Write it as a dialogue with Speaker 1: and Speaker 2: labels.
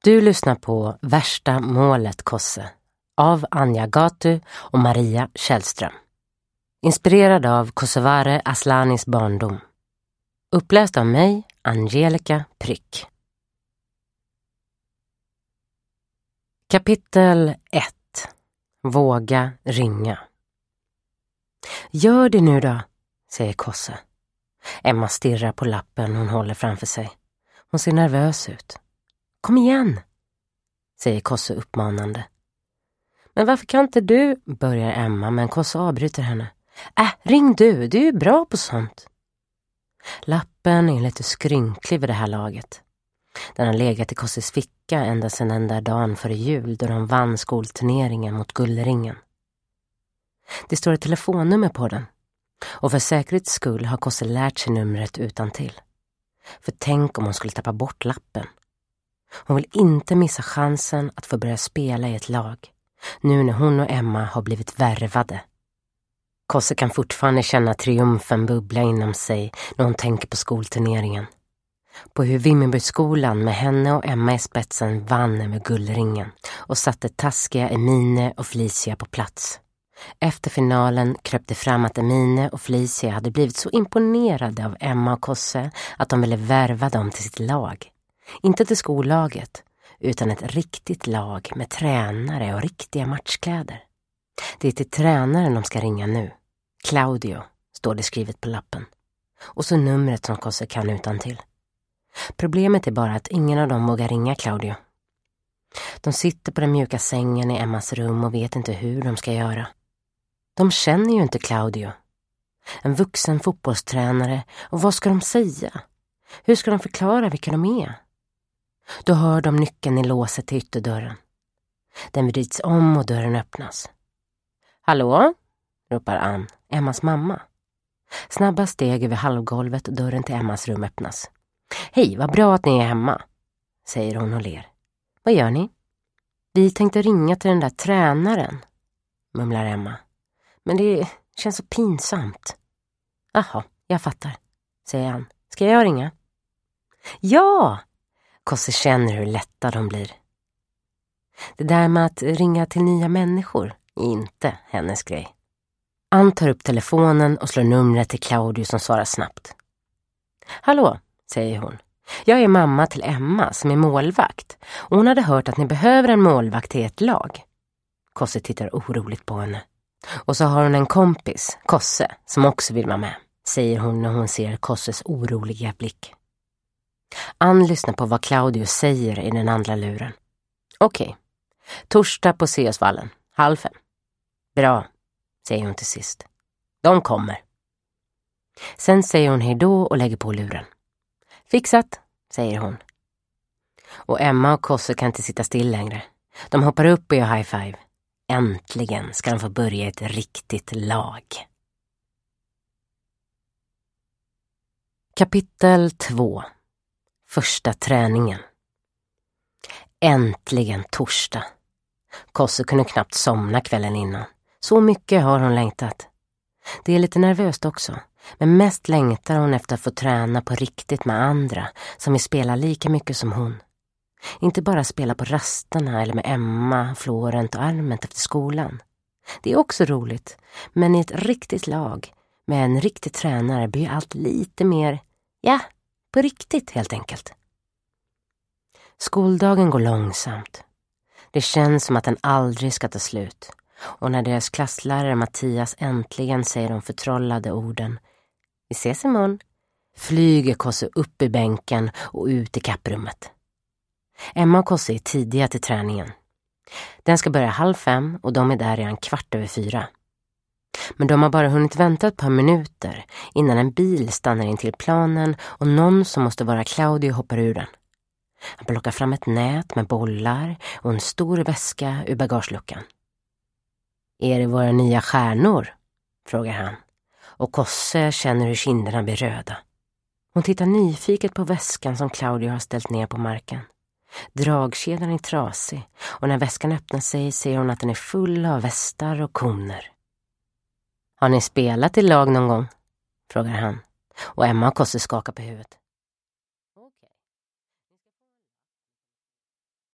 Speaker 1: Du lyssnar på Värsta målet, Kosse av Anja Gatu och Maria Källström. Inspirerad av Kosovare Aslanis barndom. Uppläst av mig, Angelica Prick. Kapitel 1. Våga ringa. Gör det nu då, säger Kosse. Emma stirrar på lappen hon håller framför sig. Hon ser nervös ut. Kom igen, säger Kosse uppmanande. Men varför kan inte du, börjar Emma, men Kosse avbryter henne. Ring du är ju bra på sånt. Lappen är lite skrynklig vid det här laget. Den har legat i Kosses ficka ända sedan den där dagen före jul då de vann skolturneringen mot Gullringen. Det står ett telefonnummer på den. Och för säkerhets skull har Kosse lärt sig numret utantill. För tänk om hon skulle tappa bort lappen. Hon vill inte missa chansen att få börja spela i ett lag. Nu när hon och Emma har blivit värvade. Kosse kan fortfarande känna triumfen bubbla inom sig när hon tänker på skolturneringen. På hur Vimmerbyskolan med henne och Emma i spetsen vann över Gullringen och satte taskiga Emine och Felicia på plats. Efter finalen kröp det fram att Emine och Felicia hade blivit så imponerade av Emma och Kosse att de ville värva dem till sitt lag. Inte till skollaget, utan ett riktigt lag med tränare och riktiga matchkläder. Det är till tränaren de ska ringa nu. Claudio, står det skrivet på lappen. Och så numret som Kosse kan utantill. Problemet är bara att ingen av dem vågar ringa Claudio. De sitter på den mjuka sängen i Emmas rum och vet inte hur de ska göra. De känner ju inte Claudio. En vuxen fotbollstränare, och vad ska de säga? Hur ska de förklara vilka de är? Då hör de nyckeln i låset till ytterdörren. Den vrids om och dörren öppnas. Hallå? Ropar Ann, Emmas mamma. Snabba steg över halvgolvet och dörren till Emmas rum öppnas. Hej, vad bra att ni är hemma, säger hon och ler. Vad gör ni? Vi tänkte ringa till den där tränaren, mumlar Emma. Men det känns så pinsamt. Jaha, jag fattar, säger han. Ska jag ringa? Ja! Kosse känner hur lätta de blir. Det där med att ringa till nya människor är inte hennes grej. Ann tar upp telefonen och slår numret till Claudio som svarar snabbt. Hallå, säger hon. Jag är mamma till Emma som är målvakt och hon hade hört att ni behöver en målvakt till ett lag. Kosse tittar oroligt på henne. Och så har hon en kompis, Kosse, som också vill vara med, säger hon när hon ser Kosses oroliga blick. Ann lyssnar på vad Claudio säger i den andra luren. Okej. Torsdag på Seosvallen, 4:30. Bra, säger hon till sist. De kommer. Sen säger hon hej då och lägger på luren. Fixat, säger hon. Och Emma och Kosse kan inte sitta still längre. De hoppar upp och gör high five. Äntligen ska de få börja ett riktigt lag. Kapitel 2. Första träningen. Äntligen torsdag. Kosse kunde knappt somna kvällen innan. Så mycket har hon längtat. Det är lite nervöst också. Men mest längtar hon efter att få träna på riktigt med andra som vill spela lika mycket som hon. Inte bara spela på rasterna eller med Emma, Florent och Arment efter skolan. Det är också roligt, men i ett riktigt lag med en riktig tränare blir allt lite mer, på riktigt helt enkelt. Skoldagen går långsamt. Det känns som att den aldrig ska ta slut. Och när deras klasslärare Mattias äntligen säger de förtrollade orden Vi ses imorgon, flyger Kosse upp i bänken och ut i kapprummet. Emma och Kosse är tidiga till träningen. Den ska börja 4:30 och de är där redan 4:15. Men de har bara hunnit vänta ett par minuter innan en bil stannar in till planen och någon som måste vara Claudio hoppar ur den. Han plockar fram ett nät med bollar och en stor väska ur bagageluckan. Är det våra nya stjärnor? Frågar han. Och Kosse känner hur kinderna blir röda. Hon tittar nyfiket på väskan som Claudio har ställt ner på marken. Dragkedjan är trasig och när väskan öppnar sig ser hon att den är full av västar och koner. Har ni spelat i lag någon gång? Frågar han. Och Emma och Kosse skakar på huvudet.